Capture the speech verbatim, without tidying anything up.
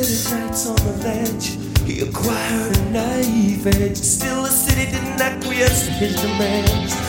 deserted nights on the ledge, he acquired a naive edge. Still the city didn't acquiesce to his demands.